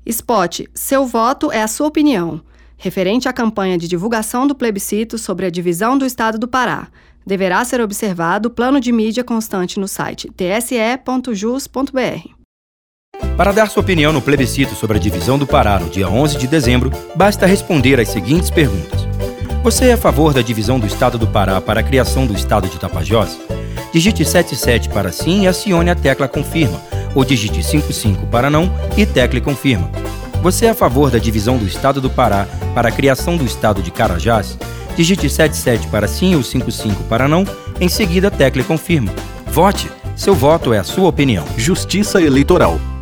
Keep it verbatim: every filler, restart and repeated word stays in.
Spot, seu voto é a sua opinião. Referente à campanha de divulgação do plebiscito sobre a divisão do Estado do Pará. Deverá ser observado o plano de mídia constante no site t s e ponto jus ponto b r. Para dar sua opinião no plebiscito sobre a divisão do Pará no dia onze de dezembro, basta responder às seguintes perguntas. Você é a favor da divisão do Estado do Pará para a criação do Estado de Tapajós? Digite setenta e sete para sim e acione a tecla confirma, ou digite cinquenta e cinco para não e tecle confirma. Você é a favor da divisão do Estado do Pará para a criação do Estado de Carajás? Digite setenta e sete para sim ou cinquenta e cinco para não, em seguida tecle confirma. Vote! Seu voto é a sua opinião. Justiça Eleitoral.